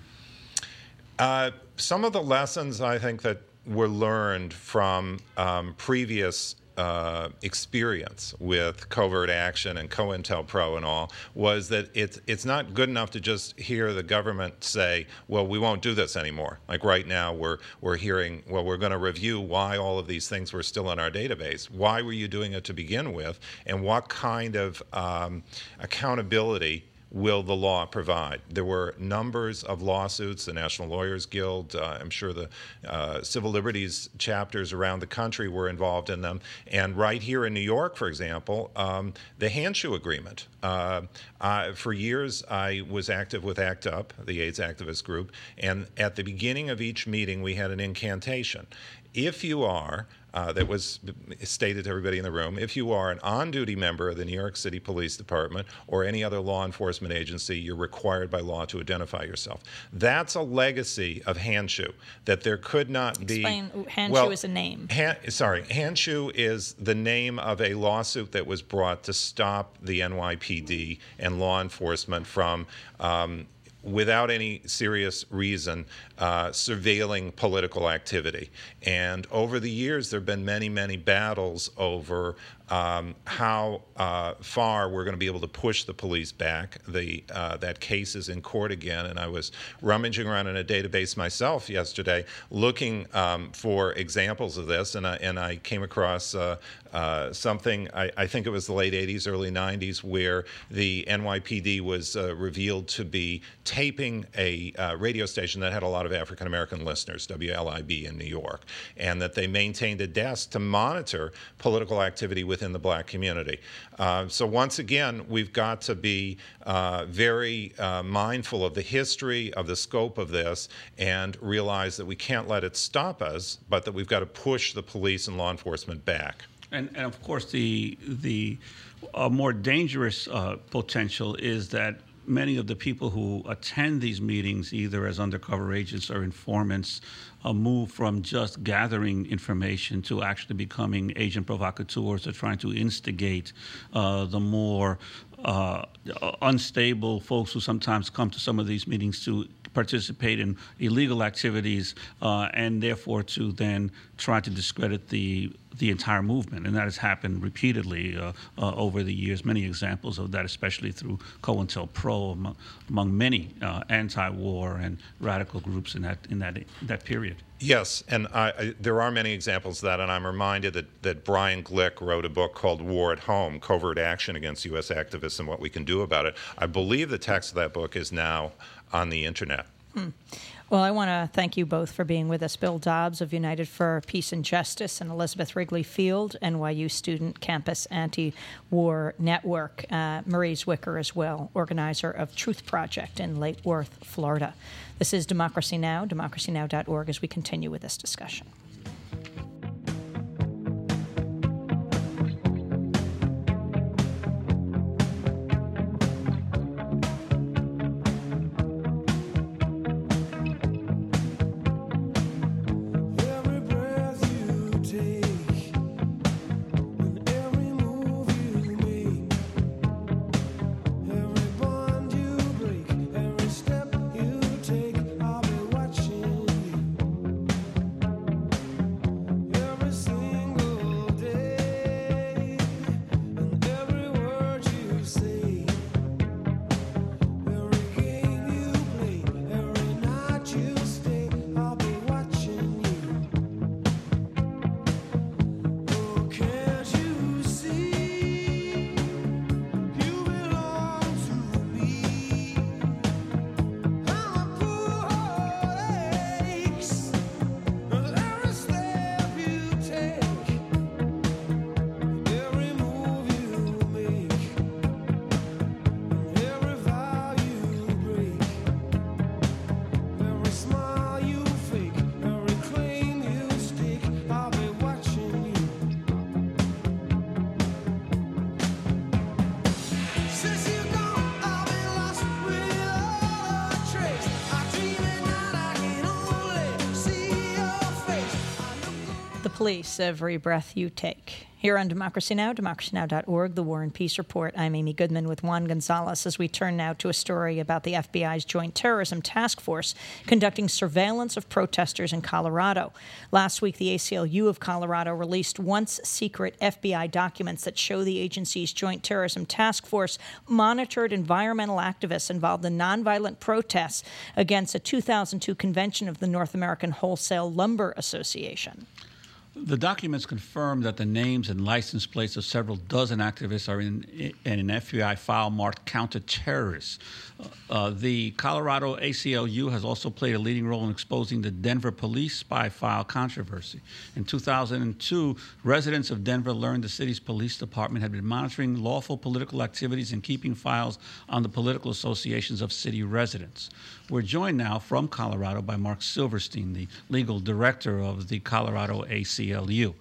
Uh, some of the lessons I think that were learned from um, previous Uh, experience with covert action and COINTELPRO and all was that it's it's not good enough to just hear the government say, well, we won't do this anymore. Like right now we're we're hearing, well, we're going to review why all of these things were still in our database. Why were you doing it to begin with? And what kind of um, accountability will the law provide? There were numbers of lawsuits, the National Lawyers Guild, uh, I'm sure the uh, civil liberties chapters around the country were involved in them. And right here in New York, for example, um, the Handshoe Agreement. Uh, uh, for years, I was active with ACT UP, the AIDS activist group, and at the beginning of each meeting, we had an incantation. If you are, uh, that was stated to everybody in the room, if you are an on-duty member of the New York City Police Department or any other law enforcement agency, you're required by law to identify yourself. That's a legacy of Handshoe, that there could not be... Explain, Handshoe well, is a name. Han, sorry, Handshoe is the name of a lawsuit that was brought to stop the N Y P D and law enforcement from... Um, without any serious reason, uh, surveilling political activity. And over the years, there have been many, many battles over um, how uh, far we're going to be able to push the police back. The, uh, that case is in court again, and I was rummaging around in a database myself yesterday looking um, for examples of this, and I, and I came across uh, uh, something, I, I think it was the late eighties, early nineties, where the N Y P D was uh, revealed to be taping a uh, radio station that had a lot of African-American listeners, W L I B in New York, and that they maintained a desk to monitor political activity within the black community. Uh, so once again, we've got to be uh, very uh, mindful of the history, of the scope of this, and realize that we can't let it stop us, but that we've got to push the police and law enforcement back. And, and of course, the the uh, more dangerous uh, potential is that many of the people who attend these meetings, either as undercover agents or informants, uh, move from just gathering information to actually becoming agent provocateurs or trying to instigate uh, the more uh, unstable folks who sometimes come to some of these meetings to participate in illegal activities uh, and therefore to then try to discredit the the entire movement. And that has happened repeatedly uh, uh, over the years, many examples of that, especially through COINTELPRO, among, among many uh, anti-war and radical groups in that in that that period. Yes, and I, I, there are many examples of that, and I'm reminded that, that Brian Glick wrote a book called War at Home, Covert Action Against U S Activists and What We Can Do About It. I believe the text of that book is now on the internet. Hmm. Well, I want to thank you both for being with us. Bill Dobbs of United for Peace and Justice and Elizabeth Wrigley Field, N Y U Student Campus Anti-War Network. Uh, Marie Zwicker as well, organizer of Truth Project in Lake Worth, Florida. This is Democracy Now!, democracy now dot org, as we continue with this discussion. Police, every breath you take. Here on Democracy Now!, democracy now dot org, the War and Peace Report. I'm Amy Goodman with Juan Gonzalez as we turn now to a story about the F B I's Joint Terrorism Task Force conducting surveillance of protesters in Colorado. Last week, the A C L U of Colorado released once-secret F B I documents that show the agency's Joint Terrorism Task Force monitored environmental activists involved in nonviolent protests against a two thousand two convention of the North American Wholesale Lumber Association. The documents confirm that the names and license plates of several dozen activists are in, in an F B I file marked counter-terrorists. Uh, the Colorado A C L U has also played a leading role in exposing the Denver police spy file controversy. In two thousand two, residents of Denver learned the city's police department had been monitoring lawful political activities and keeping files on the political associations of city residents. We're joined now from Colorado by Mark Silverstein, the legal director of the Colorado A C L U.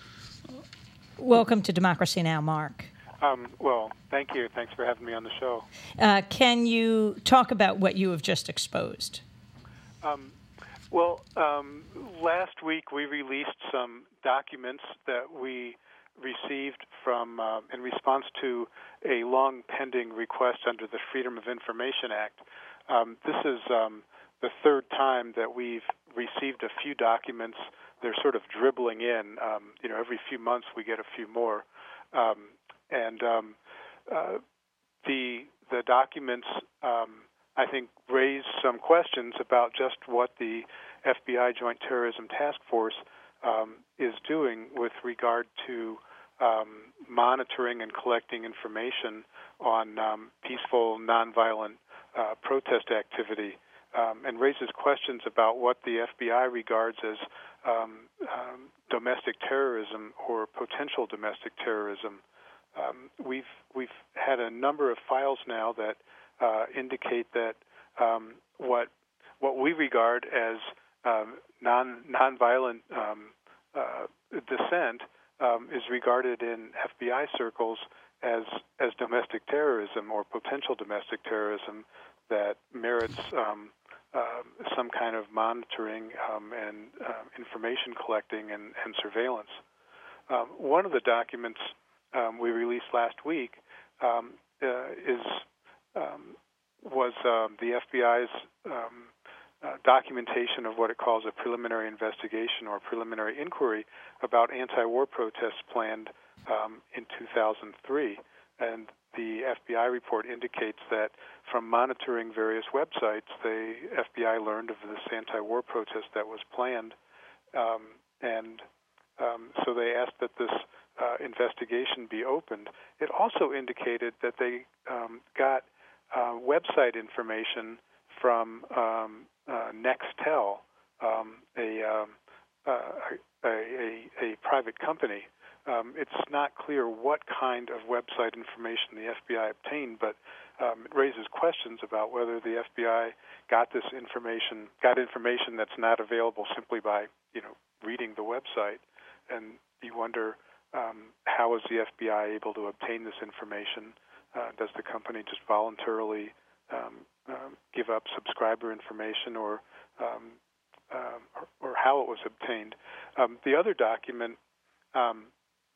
Welcome to Democracy Now!, Mark. Um, well, thank you. Thanks for having me on the show. Uh, can you talk about what you have just exposed? Um, well, um, last week we released some documents that we received from, uh, in response to a long-pending request under the Freedom of Information Act. Um, this is um, the third time that we've received a few documents. They're sort of dribbling in. Um, you know, every few months we get a few more. Um, and um, uh, the the documents, um, I think, raise some questions about just what the F B I Joint Terrorism Task Force um, is doing with regard to um, monitoring and collecting information on um, peaceful, nonviolent uh, protest activity, um, and raises questions about what the F B I regards as um, um, domestic terrorism or potential domestic terrorism. Um, we've we've had a number of files now that uh, indicate that um, what what we regard as um, non nonviolent um, uh, dissent um, is regarded in F B I circles as as domestic terrorism or potential domestic terrorism that merits um, uh, some kind of monitoring um, and uh, information collecting and, and surveillance. Um, one of the documents um, we released last week um, uh, is um, was um, the F B I's um, uh, documentation of what it calls a preliminary investigation or preliminary inquiry about anti-war protests planned um, in two thousand three. And the F B I report indicates that from monitoring various websites, the F B I learned of this anti-war protest that was planned, um, and um, so they asked that this uh, investigation be opened. It also indicated that they um, got uh, website information from um, uh, Nextel, um, a, um, uh, a, a, a private company. Um, it's not clear what kind of website information the F B I obtained, but um, it raises questions about whether the F B I got this information, got information that's not available simply by, you know, reading the website. And you wonder, um, how is the F B I able to obtain this information? Uh, does the company just voluntarily um, um, give up subscriber information, or, um, um, or, or how it was obtained? Um, the other document um,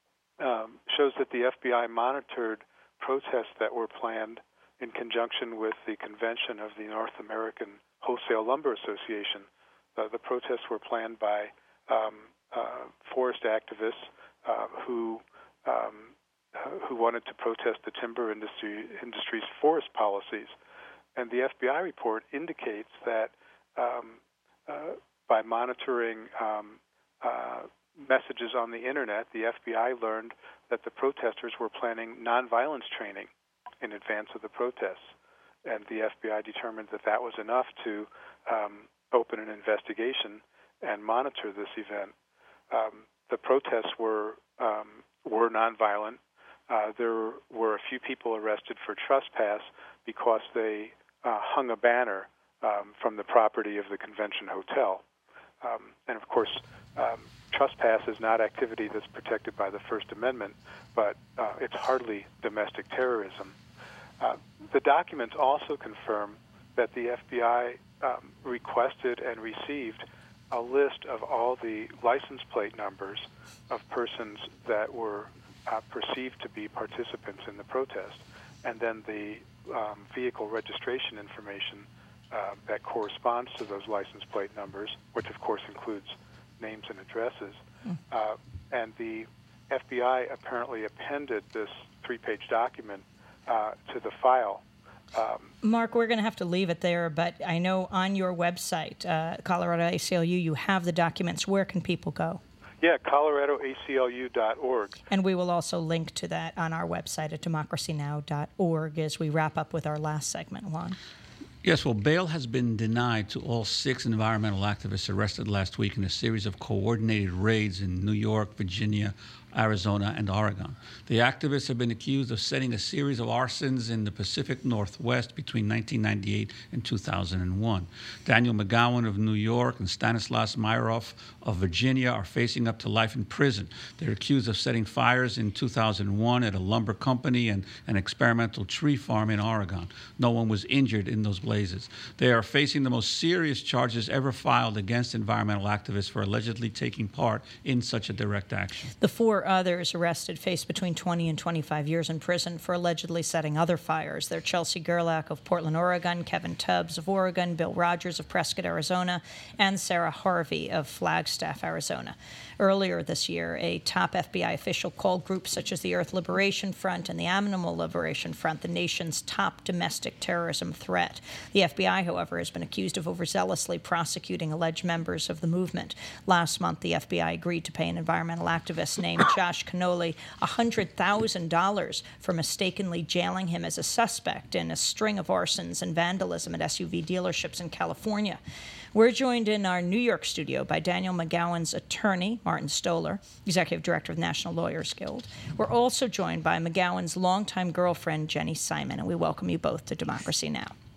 Um, shows that the F B I monitored protests that were planned in conjunction with the convention of the North American Wholesale Lumber Association. Uh, the protests were planned by um, uh, forest activists uh, who um, uh, who wanted to protest the timber industry industry's forest policies. And the F B I report indicates that um, uh, by monitoring um, uh, messages on the internet, the F B I learned that the protesters were planning nonviolence training in advance of the protests, and the F B I determined that that was enough to um, open an investigation and monitor this event. Um, the protests were um, were nonviolent. Uh, there were a few people arrested for trespass because they uh, hung a banner um, from the property of the convention hotel, um, and of course. Um, Trespass is not activity that's protected by the First Amendment, but uh, it's hardly domestic terrorism. Uh, the documents also confirm that the F B I um, requested and received a list of all the license plate numbers of persons that were uh, perceived to be participants in the protest, and then the um, vehicle registration information uh, that corresponds to those license plate numbers, which of course includes names and addresses. Mm. Uh, and the F B I apparently appended this three-page document uh, to the file. Um, Mark, we're going to have to leave it there, but I know on your website, uh, Colorado A C L U, you have the documents. Where can people go? Yeah, colorado A C L U dot org. And we will also link to that on our website at democracy now dot org as we wrap up with our last segment, Juan. Yes, well, bail has been denied to all six environmental activists arrested last week in a series of coordinated raids in New York, Virginia, Arizona, and Oregon. The activists have been accused of setting a series of arsons in the Pacific Northwest between nineteen ninety-eight and two thousand one. Daniel McGowan of New York and Stanislaus Meyerhoff of Virginia are facing up to life in prison. They're accused of setting fires in two thousand one at a lumber company and an experimental tree farm in Oregon. No one was injured in those blazes. They are facing the most serious charges ever filed against environmental activists for allegedly taking part in such a direct action. The four others arrested face between twenty and twenty-five years in prison for allegedly setting other fires. They're Chelsea Gerlach of Portland, Oregon, Kevin Tubbs of Oregon, Bill Rogers of Prescott, Arizona, and Sarah Harvey of Flagstaff, Arizona. Earlier this year, a top F B I official called groups such as the Earth Liberation Front and the Animal Liberation Front the nation's top domestic terrorism threat. The F B I, however, has been accused of overzealously prosecuting alleged members of the movement. Last month, the F B I agreed to pay an environmental activist named Josh Cannoli one hundred thousand dollars for mistakenly jailing him as a suspect in a string of arsons and vandalism at S U V dealerships in California. We're joined in our New York studio by Daniel McGowan's attorney, Martin Stoller, executive director of the National Lawyers Guild. We're also joined by McGowan's longtime girlfriend, Jenny Simon, and we welcome you both to Democracy Now!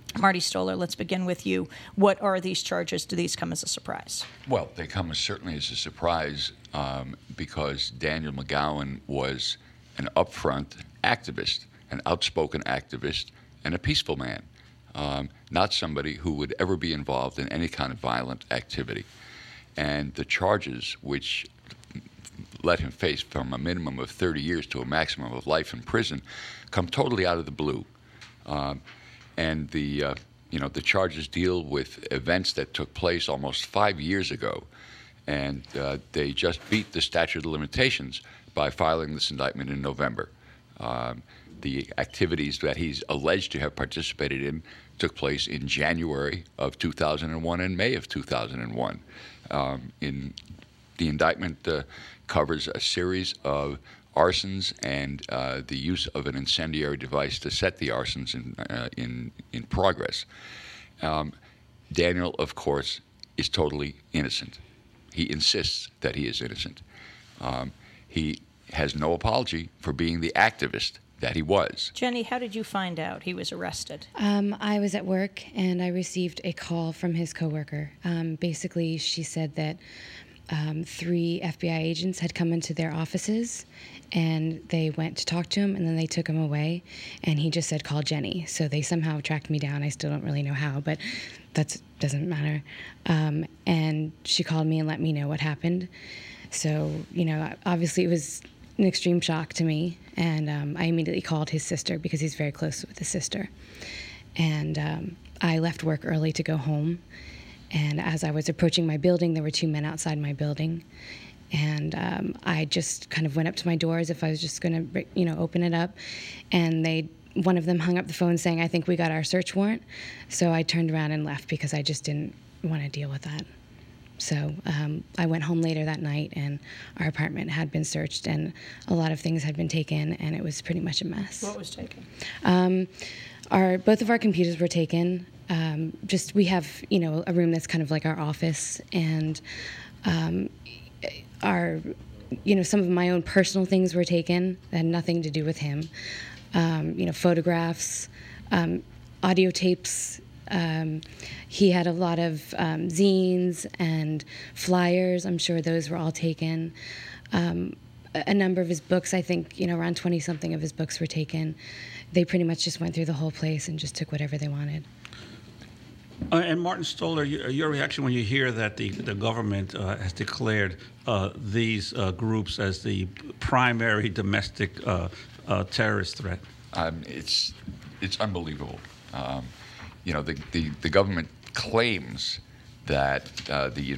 Marty Stoller, let's begin with you. What are these charges? Do these come as a surprise? Well, they come as certainly as a surprise um, because Daniel McGowan was an upfront activist, an outspoken activist, and a peaceful man, um, not somebody who would ever be involved in any kind of violent activity. And the charges, which let him face from a minimum of thirty years to a maximum of life in prison, come totally out of the blue. Um, And the, uh, you know, the charges deal with events that took place almost five years ago, and uh, they just beat the statute of limitations by filing this indictment in November. Um, the activities that he's alleged to have participated in took place in January of two thousand one and May of two thousand one. Um, in the indictment uh, covers a series of arsons and uh, the use of an incendiary device to set the arsons in uh, in in progress. Um, Daniel, of course, is totally innocent. He insists that he is innocent. Um, he has no apology for being the activist that he was. Jenny, how did you find out he was arrested? Um, I was at work and I received a call from his coworker. Um, basically, she said that um, three F B I agents had come into their offices and they went to talk to him, and then they took him away, and he just said, call Jenny. So they somehow tracked me down. I still don't really know how, but that doesn't matter. Um, and she called me and let me know what happened. So, you know, obviously it was an extreme shock to me, and um, I immediately called his sister because he's very close with his sister. And um, I left work early to go home, and as I was approaching my building, there were two men outside my building. And um, I just kind of went up to my door as if I was just going to, you know, open it up. And they, one of them hung up the phone saying, I think we got our search warrant. So I turned around and left because I just didn't want to deal with that. So um, I went home later that night, and our apartment had been searched, and a lot of things had been taken, and it was pretty much a mess. What was taken? Um, our both of our computers were taken. Um, just we have, you know, a room that's kind of like our office, and um, our, you know, some of my own personal things were taken that had nothing to do with him. Um, you know, photographs, um, audio tapes. Um, he had a lot of um, zines and flyers. I'm sure those were all taken. Um, a, a number of his books, I think, you know, around twenty-something of his books were taken. They pretty much just went through the whole place and just took whatever they wanted. Uh, and Martin Stoller, your, your reaction when you hear that the, the government uh, has declared uh, these uh, groups as the primary domestic uh, uh, terrorist threat? Um, it's it's unbelievable. Um, you know, the, the, the government claims that uh, the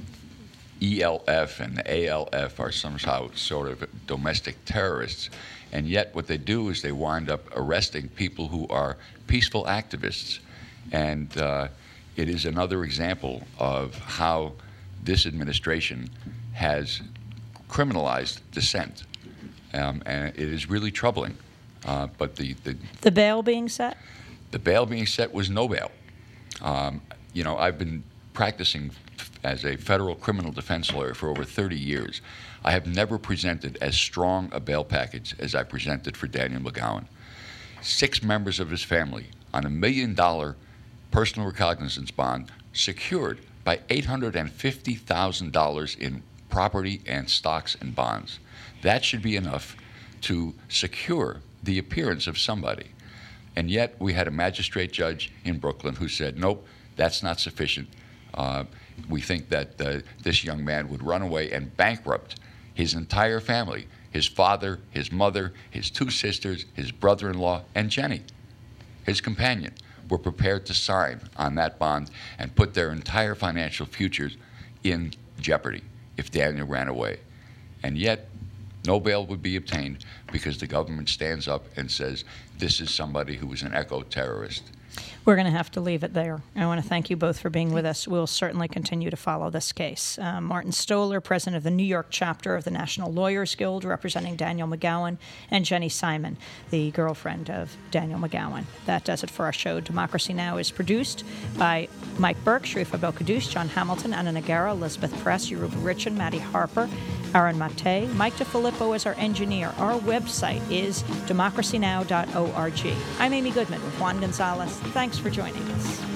E L F and the A L F are somehow sort of domestic terrorists, and yet what they do is they wind up arresting people who are peaceful activists. And uh, it is another example of how this administration has criminalized dissent. Um, and it is really troubling. Uh, but the, the The bail being set? The bail being set was no bail. Um, you know, I've been practicing f- as a federal criminal defense lawyer for over thirty years. I have never presented as strong a bail package as I presented for Daniel McGowan. Six members of his family on a million dollar personal recognizance bond secured by eight hundred fifty thousand dollars in property and stocks and bonds. That should be enough to secure the appearance of somebody. And yet we had a magistrate judge in Brooklyn who said, nope, that's not sufficient. Uh, we think that uh, this young man would run away and bankrupt his entire family, his father, his mother, his two sisters, his brother-in-law, and Jenny, his companion, were prepared to sign on that bond and put their entire financial futures in jeopardy if Daniel ran away. And yet, no bail would be obtained because the government stands up and says, this is somebody who is an eco-terrorist. We're going to have to leave it there. I want to thank you both for being with us. We'll certainly continue to follow this case. Uh, Martin Stoller, president of the New York chapter of the National Lawyers Guild, representing Daniel McGowan, and Jenny Simon, the girlfriend of Daniel McGowan. That does it for our show. Democracy Now! Is produced by Mike Burke, Sharif Abel-Kaddouche, John Hamilton, Anna Nagara, Elizabeth Press, Yoruba Richin, Maddie Harper, Aaron Mate. Mike DeFilippo is our engineer. Our website is democracy now dot org. I'm Amy Goodman with Juan Gonzalez. Thanks for joining us.